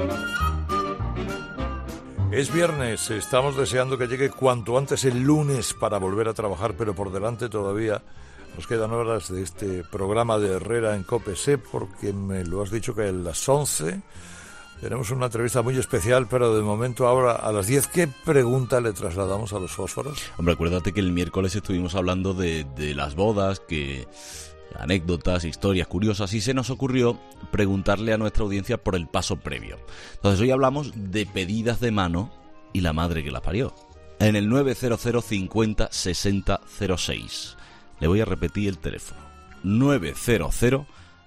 Es viernes, estamos deseando que llegue cuanto antes el lunes para volver a trabajar, pero por delante todavía nos quedan horas de este programa de Herrera en COPE. Sé porque me lo has dicho que a las 11 tenemos una entrevista muy especial, pero de momento ahora a las 10, ¿qué pregunta le trasladamos a los fósforos? Hombre, acuérdate que el miércoles estuvimos hablando de las bodas, que anécdotas, historias curiosas, y se nos ocurrió preguntarle a nuestra audiencia por el paso previo. Entonces hoy hablamos de pedidas de mano y la madre que las parió. En el 900 50 60 06. Le voy a repetir el teléfono. 900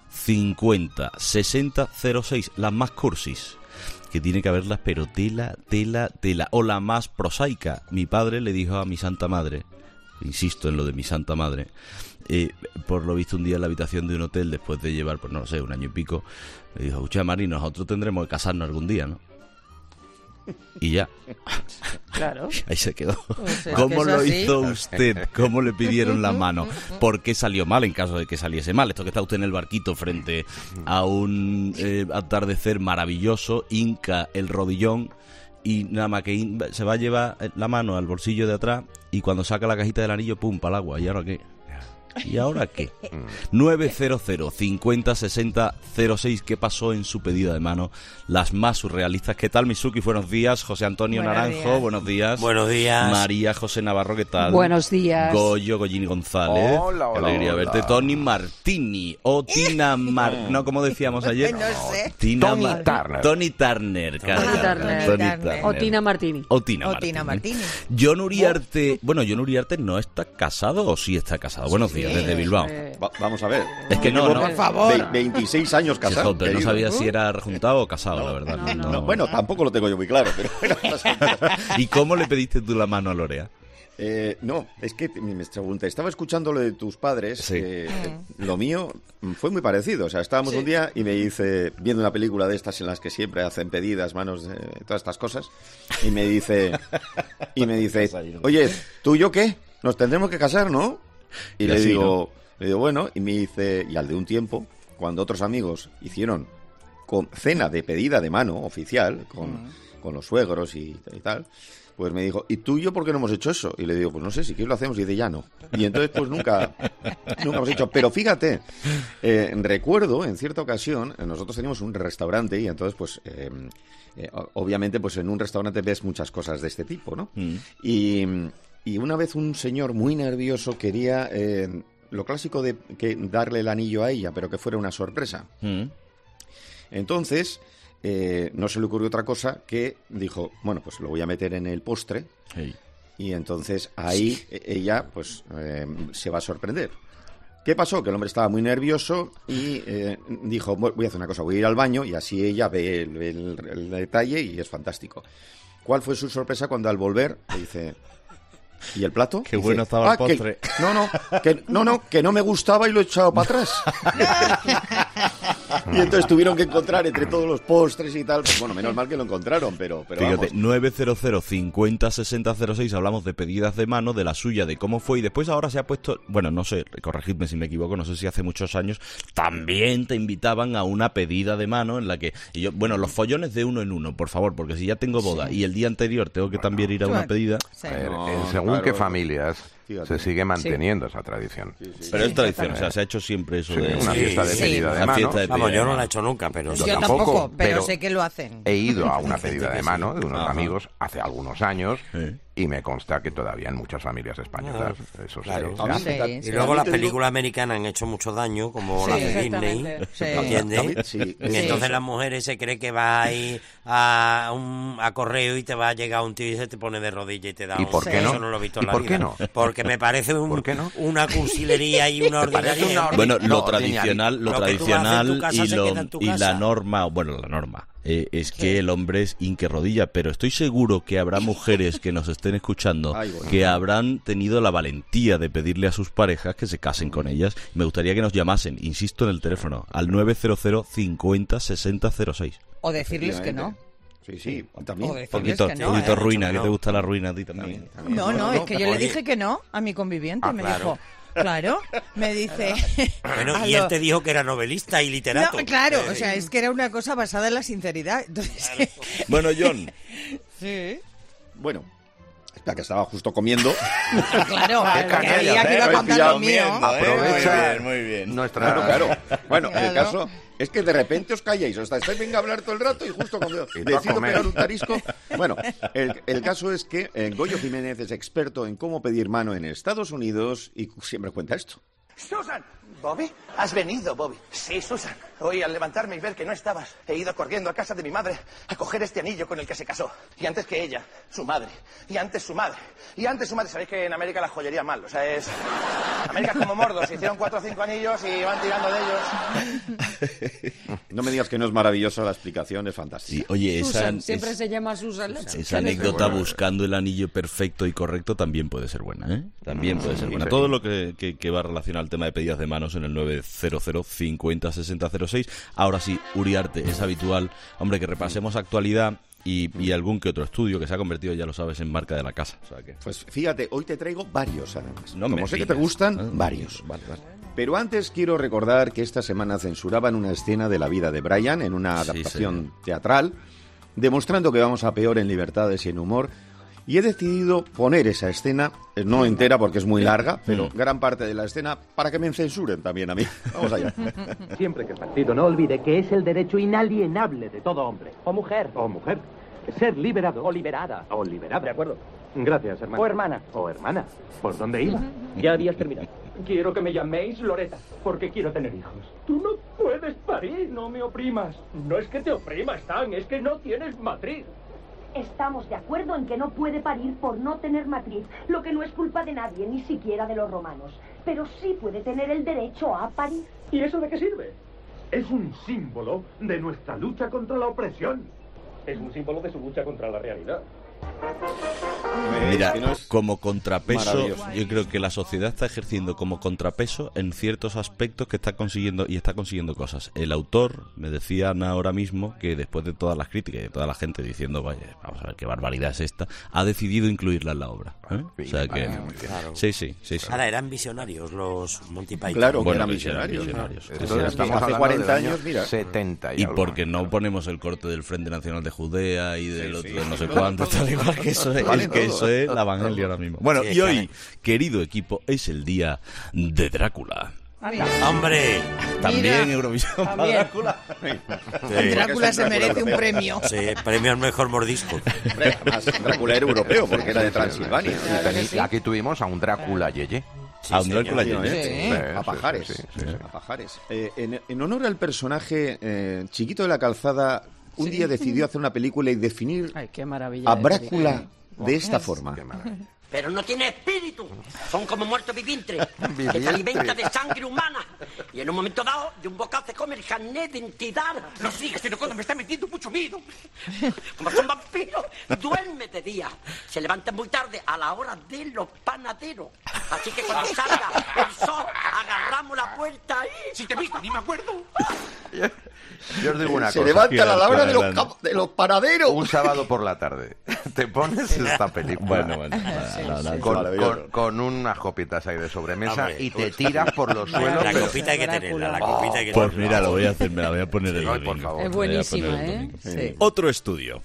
50 60 06. Las más cursis, que tiene que haberlas, pero tela. O la más prosaica. Mi padre le dijo a mi santa madre, insisto en lo de mi santa madre, por lo visto un día en la habitación de un hotel, después de llevar, pues no lo sé, un año y pico, le dijo: escucha, Mari, nosotros tendremos que casarnos algún día, ¿no? Y ya. Claro. Ahí se quedó. Pues ¿Cómo lo así hizo usted? ¿Cómo le pidieron la mano? ¿Por qué salió mal en caso de que saliese mal? Esto que está usted en el barquito frente a un atardecer maravilloso, hinca el rodillón y nada más que se va a llevar la mano al bolsillo de atrás y cuando saca la cajita del anillo, pum, para el agua. ¿Y ahora qué? ¿Y ahora qué? 900 50 60 06. ¿Qué pasó en su pedida de mano? Las más surrealistas. ¿Qué tal, Mizuki? Buenos días. José Antonio Naranjo, buenos días. Buenos días. María José Navarro, ¿qué tal? Buenos días. Goyini González. Hola, Qué alegría verte. Tony Martini. O Tina No, como decíamos ayer. No sé. Tony Turner. O Tina Martini. O Tina Martini. John Uriarte. Bueno, John Uriarte no está casado, o sí está casado. Buenos días, desde Bilbao. Vamos a ver. Es que no, por favor. 26 años casado. Joder, no sabía si era rejuntado o casado, la verdad. No, bueno, tampoco lo tengo yo muy claro, pero bueno. ¿Y cómo le pediste tú la mano a Lorea? No, es que me pregunté, estaba escuchando lo de tus padres, Sí. lo mío fue muy parecido, o sea, estábamos un día y me dice, viendo una película de estas en las que siempre hacen pedidas, manos, todas estas cosas, y me dice, oye, ¿tú y yo qué? Nos tendremos que casar, ¿no? Y le digo, bueno, y me dice, y al de un tiempo, cuando otros amigos hicieron cena de pedida de mano oficial, con los suegros y tal, pues me dijo, ¿y tú y yo por qué no hemos hecho eso? Y le digo, pues no sé, si quieres lo hacemos, y dice, ya no. Y entonces pues nunca hemos hecho. Pero fíjate, recuerdo, en cierta ocasión, nosotros teníamos un restaurante y entonces pues obviamente pues en un restaurante ves muchas cosas de este tipo, ¿no? Y una vez un señor muy nervioso quería lo clásico de que darle el anillo a ella, pero que fuera una sorpresa. Entonces no se le ocurrió otra cosa que dijo, bueno, pues lo voy a meter en el postre. Hey. Y entonces ahí ella pues se va a sorprender. ¿Qué pasó? Que el hombre estaba muy nervioso y dijo, voy a hacer una cosa, voy a ir al baño, y así ella ve el detalle y es fantástico. ¿Cuál fue su sorpresa cuando al volver le dice... ¿Y el plato? Qué bueno estaba el postre. Que no me gustaba y lo he echado para atrás. Y entonces tuvieron que encontrar entre todos los postres y tal. Pues bueno, menos mal que lo encontraron, pero fíjate, vamos. 900 50 60 06. Hablamos de pedidas de mano, de la suya, de cómo fue. Y después ahora se ha puesto, bueno, no sé, corregidme si me equivoco, no sé si hace muchos años también te invitaban a una pedida de mano en la que... Y yo, bueno, los follones de uno en uno, por favor, porque si ya tengo boda y el día anterior tengo que también ir a una pedida... Sí. Según qué familias Fíjate. se sigue manteniendo esa tradición. Pero es tradición, o sea, se ha hecho siempre eso de... Una fiesta de pedida de Una mano. fiesta de Vamos, pedida yo de no mano. la he hecho nunca, pero... Yo Yo tampoco, tampoco, pero pero sé que lo hacen. He ido a una pedida de mano de unos Ajá. amigos hace algunos años Sí. y me consta que todavía en muchas familias españolas eso claro. se hace. Sí, Y luego a mí las te digo- películas americanas han hecho mucho daño, como Sí, las de Disney, exactamente. Sí. ¿entiendes? Sí. Y entonces las mujeres se creen que vas a ir a correo y te va a llegar un tío y se te pone de rodilla y te da ¿Y un... por qué Eso no? no lo he visto ¿Y en la por vida. qué no? Porque me parece ¿Por qué no? una cursilería y una parece ordinaria. una Bueno, No, lo tradicional Lo que tú vas a hacer en tu casa y, se queda en tu y la casa. norma, bueno, la norma es que el hombre es hinque rodilla, pero estoy seguro que habrá mujeres que nos estén escuchando Ay, bueno. que habrán tenido la valentía de pedirle a sus parejas que se casen con ellas. Me gustaría que nos llamasen, insisto en el teléfono, al 900 50 60 06. O decirles que no. Sí, también. O decirles Poquito, que no, poquito ¿eh? ruina, que que no. te gusta la ruina a ti también. No, es que yo le Oye. dije que no a mi conviviente. Me claro. dijo, Claro, me dice... Bueno, y él te dijo que era novelista y literato. No, claro, o sea, es que era una cosa basada en la sinceridad. Entonces... Claro. Bueno, John. Sí. Bueno, espera, que estaba justo comiendo. Claro, que canalla, iba a contar lo mío. Aprovecha muy bien. nuestra... Claro. Bueno, el caso es que de repente os calláis, os estáis venga a hablar todo el rato y justo cuando Y tú a decido comer. pegar un tarisco... Bueno, el caso es que Goyo Jiménez es experto en cómo pedir mano en Estados Unidos y siempre cuenta esto. ¡Susan! ¿Bobby? ¿Has venido, Bobby? Sí, Susan. Hoy al levantarme y ver que no estabas, he ido corriendo a casa de mi madre a coger este anillo con el que se casó. Y antes que ella, su madre. Y antes su madre. Y antes su madre. Sabéis que en América la joyería mal. O sea, es... América es como Mordor. Se hicieron 4 o 5 anillos y van tirando de ellos. No me digas que no es maravillosa la explicación, es fantástica. Sí, oye, Susan, siempre se llama Susan. Esa anécdota buscando el anillo perfecto y correcto también puede ser buena, ¿eh? También puede ser buena. Todo lo que va relacionado al tema de pedidas de manos en el 900 50 60 06. Ahora sí, Uriarte, es habitual, hombre, que repasemos actualidad y algún que otro estudio que se ha convertido, ya lo sabes, en marca de la casa. O sea que... Pues fíjate, hoy te traigo varios además. No me Como sé que digas. te gustan, varios. Vale. Pero antes quiero recordar que esta semana censuraban una escena de la vida de Brian en una Sí, adaptación teatral, demostrando que vamos a peor en libertades y en humor. Y he decidido poner esa escena, no entera porque es muy larga, pero gran parte de la escena para que me censuren también a mí. Vamos allá. Siempre que el partido no olvide que es el derecho inalienable de todo hombre. O mujer. Ser liberado. O liberada. O liberada. De acuerdo. Gracias, hermano. O hermana. O hermana. ¿Por dónde iba? Ya habías terminado. Quiero que me llaméis Loreta, porque quiero tener hijos. Tú no puedes parir, no me oprimas. No es que te oprima, Stan, es que no tienes matriz. Estamos de acuerdo en que no puede parir por no tener matriz, lo que no es culpa de nadie, ni siquiera de los romanos. Pero sí puede tener el derecho a parir. ¿Y eso de qué sirve? Es un símbolo de nuestra lucha contra la opresión. Es un símbolo de su lucha contra la realidad. Mira, que no es como contrapeso, maravilloso. yo creo que la sociedad está ejerciendo como contrapeso en ciertos aspectos que está consiguiendo cosas. El autor, me decían ahora mismo, que después de todas las críticas y de toda la gente diciendo, vaya, vamos a ver qué barbaridad es esta, ha decidido incluirla en la obra. ¿eh? O sea que... Claro. Sí. Ahora, eran visionarios los Monty Python. Claro, Bueno, que eran visionarios. visionarios. Entonces, estamos hace hablando 40 del año años, mira. 70 Y algo. porque no ponemos el corte del Frente Nacional de Judea y del otro de no sé Todo, cuánto, tal igual que eso es, Vale es que todo. eso es la evangelio ahora mismo. Bueno, Sí, y hoy, querido equipo, es el día de Drácula. ¡Hombre! También Eurovisión para También. Drácula. Drácula se merece un premio. Sí, premio al mejor mordisco. Hombre, además, Drácula era europeo porque era de Transilvania. Aquí tuvimos a un Drácula Yeye. A un Drácula Sí, Yeye. Sí. A Pajares. Sí. A Pajares. En honor al personaje Chiquito de la Calzada, un día decidió hacer una película y definir Ay, qué maravilla. a de Drácula de esta forma. Pero no tiene espíritu. Son como muertos vivientes, que se alimentan de sangre humana. Y en un momento dado, de un bocado se come el carnet de identidad. No sigas, sino cuando me está metiendo mucho miedo. Como son vampiros, duerme de día. Se levantan muy tarde, a la hora de los panaderos. Así que cuando salga el sol, agarramos la puerta y... Si te he visto, ni me acuerdo. Yo os digo una Se cosa. levanta a la hora de Adelante. de los panaderos. Un sábado por la tarde te pones esta película con unas copitas ahí de sobremesa Hombre, y te tiras por los suelos. La pero- copita hay que tenerla, la copita hay que Pues tenerla. mira, lo voy a hacer, me la voy a poner el Sí, por domingo. favor. Es Me voy a buenísima, poner el ¿eh? domingo. Sí. Otro estudio.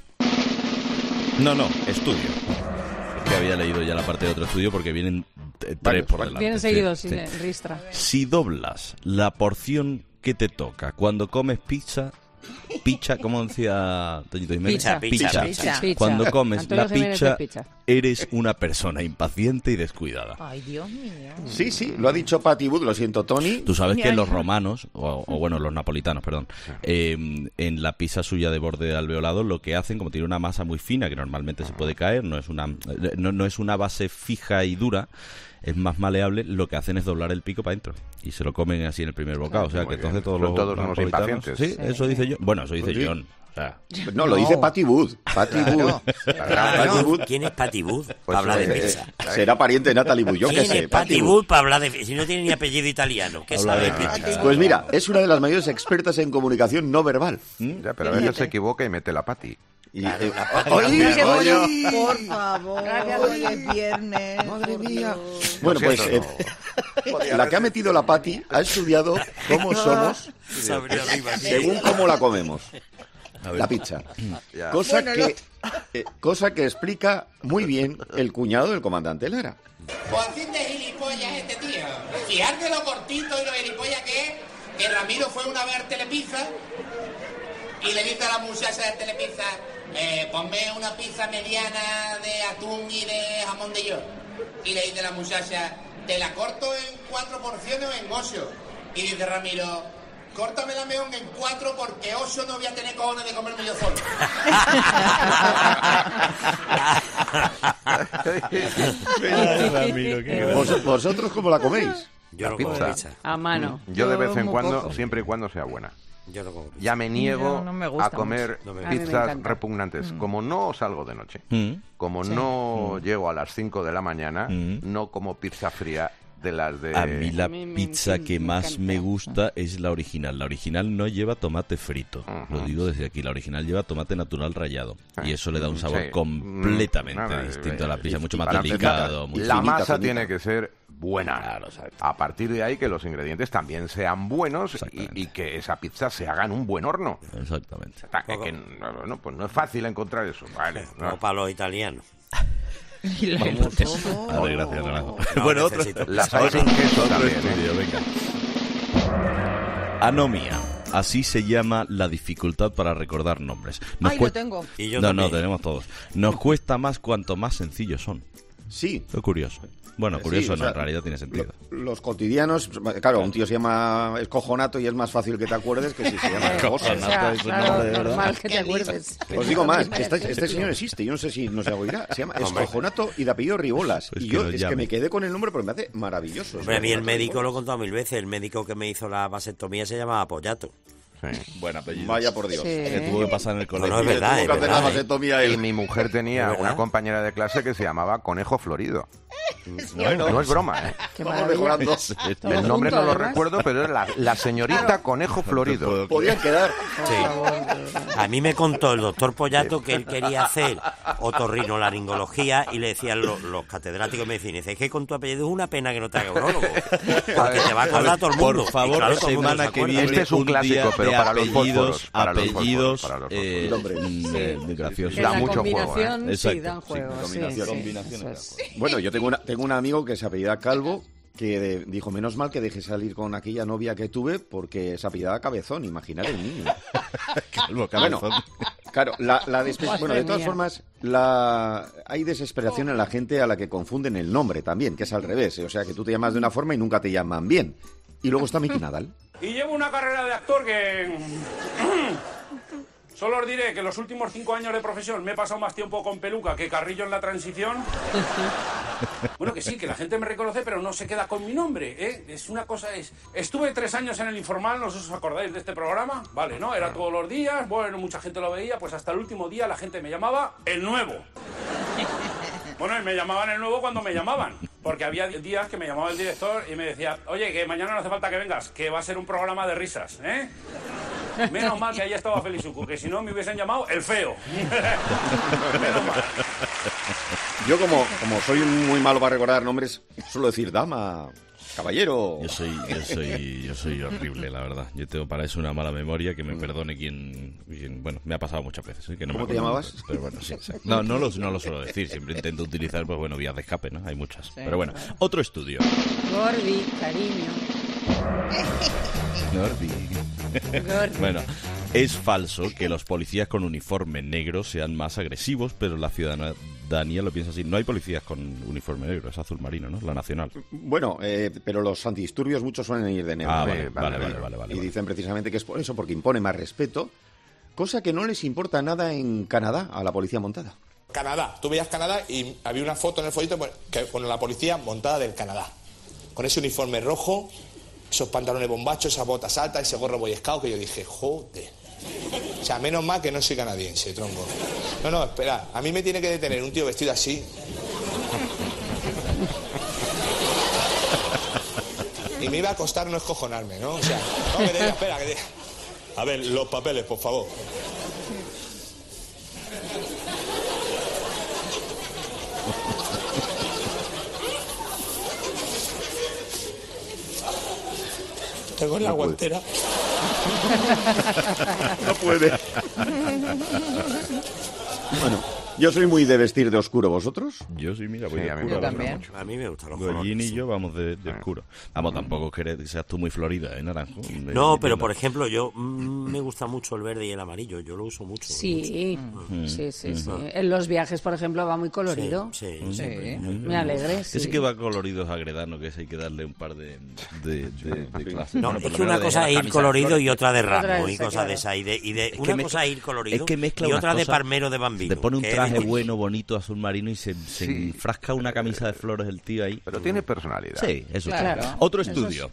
No, estudio. Es que había leído ya la parte de otro estudio porque vienen tres Varios, por varios. delante. Vienen Sí, seguidos, sí. sí, Ristra. Si doblas la porción que te toca cuando comes pizza, como decía Toñito Jiménez, Pizza. Cuando comes Antonio la Jiménez pizza, de pizza. eres una persona impaciente y descuidada. Ay, Dios mío. Sí, lo ha dicho Patty Wood, lo siento, Tony. Tú sabes que los romanos, o bueno, los napolitanos, perdón, en la pizza suya de borde alveolado, lo que hacen, como tiene una masa muy fina que normalmente se puede caer, no es una base fija y dura, es más maleable, lo que hacen es doblar el pico para adentro y se lo comen así en el primer bocado. O sea, que Muy entonces bien. todos Son los todos unos napolitanos... impacientes. Sí, eso dice yo. Bueno, eso dice Sí. John. O sea, No, lo dice Patty Wood. Patty Wood. Patty Wood. ¿Quién es Patty Wood Pues para hablar de sí, pizza? Será pariente de Natalie Wood, yo qué ¿Quién sé. es Patty Wood para hablar de... Si no tiene ni apellido italiano, ¿qué Habla sabe de de pizza. pizza? Pues mira, es una de las mayores expertas en comunicación no verbal. Ya, pero a veces se equivoca y mete la pati. Y, ¡Ay, qué oye, Por favor, hoy es viernes. Madre por mía. Dios. Bueno, Lo pues siento, La que ha metido la Pati ha estudiado cómo somos según cómo la comemos. La pizza. Cosa que explica muy bien el cuñado del comandante Lara. Pues de gilipollas este tío. Fijarte lo cortito y lo gilipollas que es, que Ramiro fue una vez a Telepizza y le dice a la muchacha de Telepizza, ponme una pizza mediana de atún y de jamón de york. Y le dice la muchacha, ¿te la corto en 4 porciones o en 8? Y dice Ramiro, córtamela mejor en 4 porque 8 no voy a tener cojones de comerme yo solo. ¿Vosotros cómo la coméis? Yo la pizza. A mano. Yo de vez en cuando, siempre y cuando sea buena. Yo no como pizza. Ya me niego no a comer pizzas encanta. repugnantes. Como no salgo de noche, como no llego a las 5 de la mañana, no como pizza fría de las de... A mí la pizza que más me gusta es la original. La original no lleva tomate frito. Lo digo desde aquí. La original lleva tomate natural rallado. Y eso le da un sabor completamente distinto a la pizza. Mucho más delicado. La masa tiene que ser buena. Claro, a partir de ahí que los ingredientes también sean buenos y que esa pizza se haga en un buen horno. Exactamente. Pues no es fácil encontrar eso. Vale, no para los italianos. Gracias, Renato. Bueno, otro estudio, venga. Anomia. Así se llama la dificultad para recordar nombres. Lo tengo. Y yo no, tenemos todos. Nos cuesta más cuanto más sencillos son. Sí. Es curioso. Bueno, curioso no, en realidad tiene sentido. Los cotidianos, claro, un tío se llama Escojonato y es más fácil que te acuerdes que si se llama Escojonato. Es normal que te acuerdes. Os digo más, este señor existe, yo no sé si nos oirá, se llama Escojonato y de apellido Ribolas. Pues y yo es que me quedé con el nombre porque me hace maravilloso. Hombre, a mí el médico lo he contado 1000 veces, el médico que me hizo la vasectomía se llamaba Pollato. Sí. Buen apellido. Vaya por Dios. Que tuvo que pasar en el colegio. No, es verdad. Y mi mujer tenía una compañera de clase que se llamaba Conejo Florido. No es broma, ¿eh? Vamos mejorando. El nombre no lo recuerdo, pero era la señorita Conejo Florido. Podían quedar. Sí. A mí me contó el doctor Pollato que él quería hacer otorrinolaringología y le decían los catedráticos de medicina, dice, es que con tu apellido es una pena que no te haga urologo, porque te va a acordar todo el mundo. Por favor, claro, semana que viene este es un clásico, pero para los apellidos, graciosos. Da mucho juego, ¿eh? Sí, dan juego. Bueno, yo tengo un amigo que se apellida Calvo que dijo, menos mal que dejé salir con aquella novia que tuve porque se apellidaba Cabezón, imaginar el niño. Calvo, Cabezón. Bueno, claro, bueno, de todas formas, hay desesperación en la gente a la que confunden el nombre también, que es al revés. O sea, que tú te llamas de una forma y nunca te llaman bien. Y luego está Miki Nadal. Y llevo una carrera de actor que... Solo os diré que en los últimos 5 años de profesión me he pasado más tiempo con peluca que Carrillo en la transición. Bueno, que sí, que la gente me reconoce, pero no se queda con mi nombre, ¿eh? Es una cosa, Estuve 3 años en el Informal, ¿no os acordáis de este programa? Vale, ¿no? Era todos los días, bueno, mucha gente lo veía, pues hasta el último día la gente me llamaba El Nuevo. Bueno, y me llamaban El Nuevo cuando me llamaban, porque había días que me llamaba el director y me decía, oye, que mañana no hace falta que vengas, que va a ser un programa de risas, ¿eh? Menos mal que ahí estaba Felizuco, que si no me hubiesen llamado El Feo. Menos mal. Yo como soy muy malo para recordar nombres, suelo decir dama, caballero. Yo soy horrible, la verdad. Yo tengo para eso una mala memoria, que me perdone quien bueno, me ha pasado muchas veces, ¿eh? Que no ¿Cómo te llamabas? Pero bueno, sí. No lo suelo decir, siempre intento utilizar, pues bueno, vías de escape, ¿no? Hay muchas. Sí, pero bueno, otro estudio. Gordi, cariño. Bueno, es falso que los policías con uniforme negro sean más agresivos, pero la ciudadanía lo piensa así. No hay policías con uniforme negro, es azul marino, ¿no? La nacional. Bueno, pero los antidisturbios muchos suelen ir de negro. Vale. Y dicen precisamente que es por eso, porque impone más respeto, cosa que no les importa nada en Canadá a la policía montada. Canadá, tú veías Canadá y había una foto en el folleto con la policía montada del Canadá, con ese uniforme rojo, esos pantalones bombachos, esas botas altas, ese gorro boy scout, que yo dije, joder. O sea, menos mal que no soy canadiense, tronco. No, espera, a mí me tiene que detener un tío vestido así. Y me iba a costar no escojonarme, ¿no? O sea, no, espera, que a ver, los papeles, por favor. tengo en la guantera. No puede. Bueno, yo soy muy de vestir de oscuro, ¿vosotros? Yo sí, mira, voy de a mí oscuro. me también. mucho. A mí me gustan los Gollín colores. y yo vamos de oscuro. Vamos, tampoco que seas tú muy florida, Naranjo. No, pero por ejemplo, yo me gusta mucho el verde y el amarillo. Yo lo uso mucho. Sí, sí. En los viajes, por ejemplo, va muy colorido. Sí. Me alegre, sí. Ese que va colorido es agredano, que ese hay que darle un par de clases. No, Bueno, es por que lo una menos cosa de es ir camisa colorido flores. y otra de Otra Rambo de y esa, cosas claro. de esa. Y de Es que una mezcla- cosa es ir colorido es que mezcla y unas otra de cosas. Palmero de Bambino. Te pone un que es traje de- bueno, bonito, azul marino y se enfrasca una camisa de flores el tío ahí. Pero tiene personalidad. Sí, eso Claro. sí. Otro Eso estudio.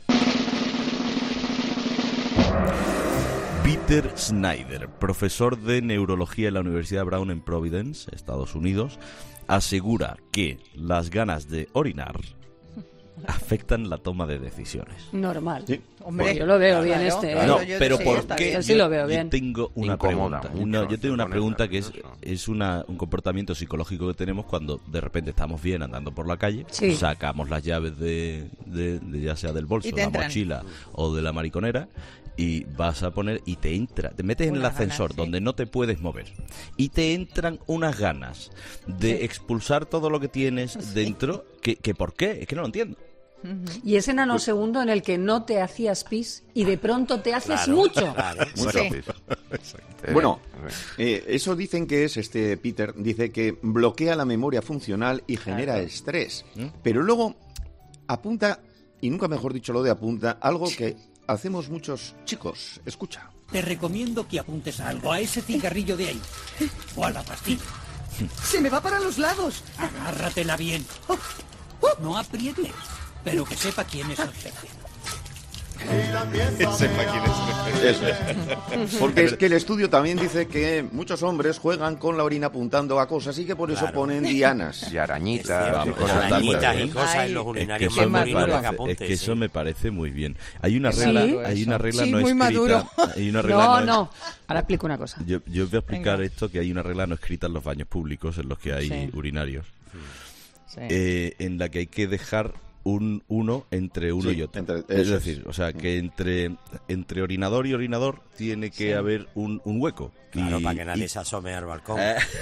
Peter Snyder, profesor de neurología en la Universidad Brown en Providence, Estados Unidos, asegura que las ganas de orinar afectan la toma de decisiones. Normal. Sí. Hombre, Yo lo veo bien claro, este. claro, No, yo pero sí, ¿por está qué? bien. Yo sí lo veo Yo bien. tengo una Incomoda pregunta. mucho, No, yo tengo una te pregunta que pones es un comportamiento psicológico que tenemos cuando de repente estamos bien andando por la calle, Sí. sacamos las llaves de ya sea del bolso, Y te de la entran. mochila o de la mariconera y vas a poner y te metes en el Unas ascensor ganas, sí. donde no te puedes mover y te entran unas ganas de expulsar todo lo que tienes dentro que ¿por qué? Es que no lo entiendo. Y ese nanosegundo en el que no te hacías pis y de pronto te haces Claro, mucho. claro. Mucho. Bueno, eso dicen que es, Peter, dice que bloquea la memoria funcional y genera estrés. Pero luego apunta, y nunca mejor dicho lo de apunta, algo que hacemos muchos chicos. Escucha. Te recomiendo que apuntes algo a ese cigarrillo de ahí. O a la pastilla. ¡Se me va para los lados! Agárratela bien. No aprietes, pero que sepa quién es el jefe. Eso es. Porque es que el estudio también dice que muchos hombres juegan con la orina apuntando a cosas y que por eso Claro. ponen dianas. Y arañitas. Vamos, y eso cosas está muy Arañitas y bien. cosas en Ay, los Es que urinarios eso me masculinos para que parece, apuntes. es que eso sí. me parece muy bien. Hay una Sí. regla, hay una regla Sí, no muy escrita. maduro. Hay una regla No, es- no. Ahora explico una cosa. Yo voy a explicar Venga. esto, que hay una regla no escrita en los baños públicos en los que hay Sí. urinarios, Sí. en la que hay que dejar uno entre uno Sí, y otro. entre- Es eso es. decir, o sea, que entre orinador y orinador tiene que haber un hueco. Claro, Y- para que nadie y- se asome al balcón.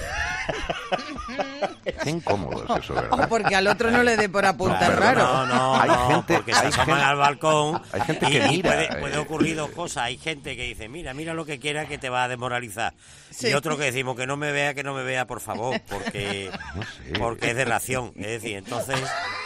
Qué incómodo es eso, O ¿verdad? porque al otro no le dé por apuntar Claro, raro. Hay no, gente- porque se hay asoman gente- al balcón hay gente y, que y mira, puede ocurrir dos cosas. Hay gente que dice, mira lo que quiera que te va a desmoralizar. Sí. Y otro que decimos, que no me vea, por favor, porque es de ración. Es decir, entonces,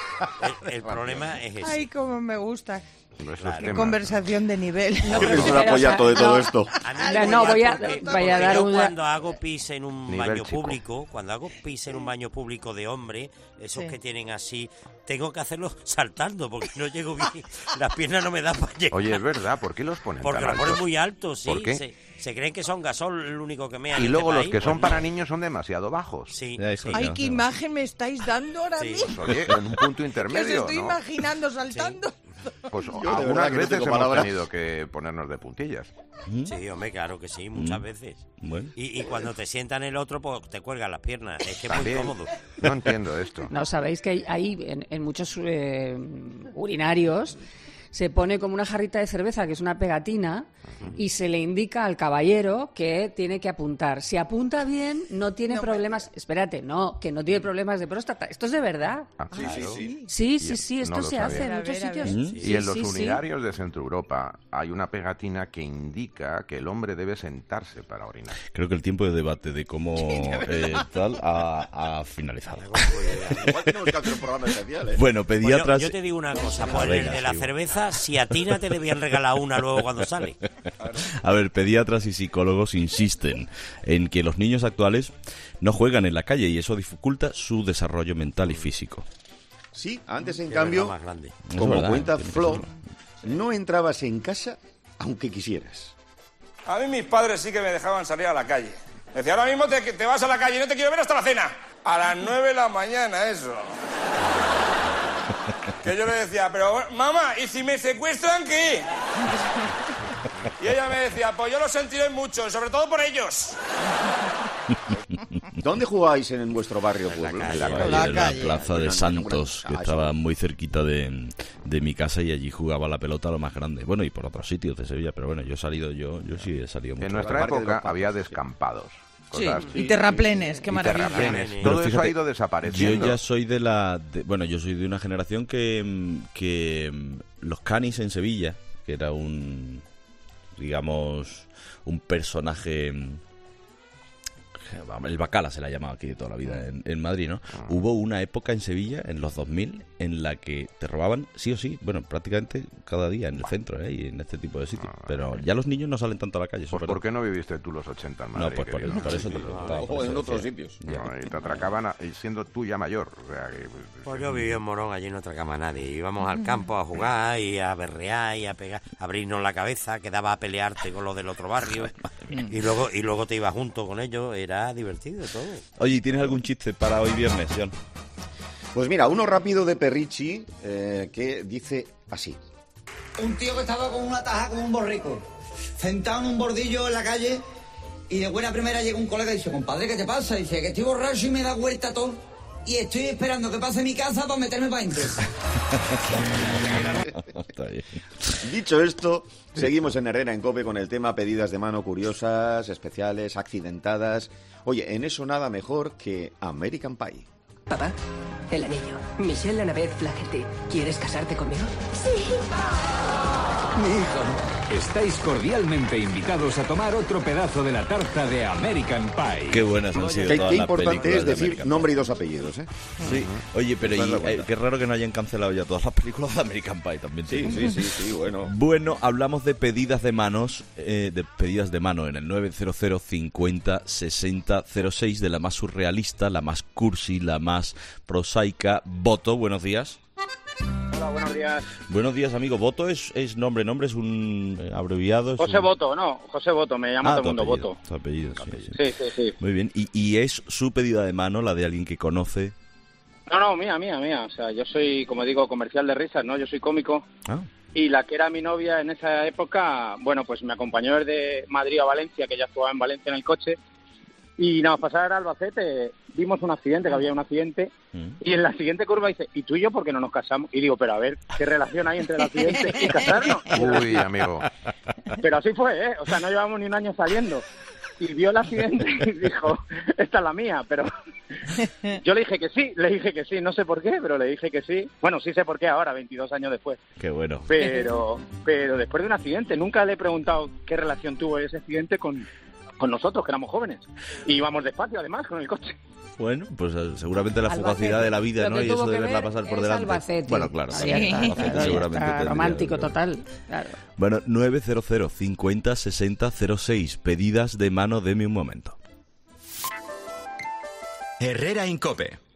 el problema es ese. Ay, cómo me gusta. Esos Claro. Qué temas. conversación de nivel. No, Yo pero soy un apoyato de todo esto. A mí Ya, me no, da voy a porque dar yo una... cuando hago pis en un Nivel baño chico. público, cuando hago pis en un baño público de hombre, esos Sí. que tienen así, tengo que hacerlo saltando porque no llego bien, las piernas no me dan para llegar. Oye, es verdad, ¿por qué los ponen Porque tan los ponen altos? muy altos, sí. ¿Por qué? Se creen que son gasol el único que mea en Y este luego los país, que son pues para no. niños son demasiado bajos. Sí, Ya, sí. hijo, Ay, ya, qué ya. imagen me estáis dando ahora Sí. mismo. Pues, oye, en un punto Que os intermedio, estoy ¿no? imaginando saltando. Pues de verdad algunas que no veces tengo hemos palabras. tenido que ponernos de puntillas. Sí, hombre, claro que sí, muchas veces. Bueno. Y cuando te sientan el otro, pues te cuelgan las piernas. Es que es muy También. cómodo. No entiendo esto. No, sabéis que hay en muchos urinarios se pone como una jarrita de cerveza, que es una pegatina, y se le indica al caballero que tiene que apuntar. Si apunta bien, no tiene problemas... Espérate, no, que no tiene problemas de próstata. Esto es de verdad. Ah, claro. Sí, Y esto no lo se sabía. hace en A muchos ver, a ver. sitios. Y en los Sí, sí. urinarios de Centro Europa hay una pegatina que indica que el hombre debe sentarse para orinar. Creo que el tiempo de debate de cómo tal ha finalizado. Igual tenemos que hacer un programa especial, ¿eh? Bueno, pediatras... Yo te digo una cosa, Ah, por el venga, de la sí. cerveza, si a ti no te debían regalar una luego cuando sale. A ver, pediatras y psicólogos insisten en que los niños actuales no juegan en la calle y eso dificulta su desarrollo mental y físico. Sí, antes en Qué cambio, verdad más grande. como verdad, cuenta tiene que Flor, serlo. no entrabas en casa aunque quisieras. A mí mis padres sí que me dejaban salir a la calle. Me decía, ahora mismo te vas a la calle y no te quiero ver hasta la cena. A las 9 de la mañana, eso. Que yo le decía, pero mamá, ¿y si me secuestran qué? Y ella me decía, pues yo lo sentiré mucho, sobre todo por ellos. ¿Dónde jugáis en vuestro barrio, pueblo? En la plaza de Santos, que estaba muy cerquita de mi casa, y allí jugaba la pelota a lo más grande. Bueno, y por otros sitios de Sevilla, pero bueno, yo sí he salido mucho. En nuestra época había descampados. Sí, y terraplenes, qué maravilla. Todo eso ha ido desapareciendo. Yo ya soy yo soy de una generación que los Canis en Sevilla, que era un personaje, el Bacala se la ha llamado aquí de toda la vida en Madrid, ¿no? Hubo una época en Sevilla, en los 2000, en la que te robaban sí o sí, bueno, prácticamente cada día en el centro, y en este tipo de sitios. Pero ya los niños no salen tanto a la calle. Pues ¿por qué no viviste tú los 80 en Madrid? No, pues por eso te preguntaba. O en otros sitios. Y te atracaban siendo tú ya mayor. O sea, pues yo vivía en Morón, allí no atracaba a nadie. Íbamos al campo a jugar y a berrear y a pegar, a abrirnos la cabeza, quedaba a pelearte con los del otro barrio y luego te ibas junto con ellos. Era divertido todo. Oye, ¿tienes algún chiste para hoy viernes, John? Pues mira, uno rápido de Perrichi que dice así. Un tío que estaba con una taja como un borrico, sentado en un bordillo en la calle, y de buena primera llega un colega y dice: compadre, ¿qué te pasa? Y dice: que estoy borracho y me da vuelta todo, y estoy esperando que pase mi casa para meterme para adentro. Dicho esto, seguimos en Herrera en COPE con el tema pedidas de mano curiosas, especiales, accidentadas. Oye, en eso nada mejor que American Pie. Papá, el anillo. Michelle Annabeth Flaherty, ¿quieres casarte conmigo? Sí. Mi hijo, estáis cordialmente invitados a tomar otro pedazo de la tarta de American Pie. Qué buenas han sido Qué todas las importante es películas de decir American nombre y Pie. 2 apellidos, ¿eh? Sí. Oye, pero qué raro que no hayan cancelado ya todas las películas de American Pie también. Sí, bueno. Bueno, hablamos de pedidas de manos, en el 900 50 60 06, de la más surrealista, la más cursi, la más prosaica. Voto, buenos días. Hola, buenos días. Buenos días, amigo. Voto es nombre es un abreviado. José Voto, José Voto, me llama todo el mundo Voto. Tu apellido, sí. Muy bien. ¿Y es su pedida de mano, la de alguien que conoce? No, mía. O sea, yo soy, como digo, comercial de risas, ¿no? Yo soy cómico. Y la que era mi novia en esa época, bueno, pues me acompañó desde Madrid a Valencia, que ya estaba en Valencia en el coche. Y nada, pasar a Albacete, vimos un accidente, que había un accidente, y en la siguiente curva dice: ¿y tú y yo por qué no nos casamos? Y digo: pero a ver, ¿qué relación hay entre el accidente y casarnos? Uy, amigo. Pero así fue, o sea, no llevamos ni un año saliendo. Y vio el accidente y dijo: esta es la mía, pero yo le dije que sí, no sé por qué, pero le dije que sí. Bueno, sí sé por qué ahora, 22 años después. Qué bueno. Pero después de un accidente, nunca le he preguntado qué relación tuvo ese accidente con nosotros, que éramos jóvenes. Y íbamos despacio, además, con el coche. Bueno, pues seguramente la fugacidad de la vida, ¿no? Y eso de verla pasar por delante. Albacete. Bueno, claro. Sí. Albacete seguramente romántico total. Claro. Bueno, 900 50 60 06. Pedidas de mano, deme un momento. Herrera en COPE.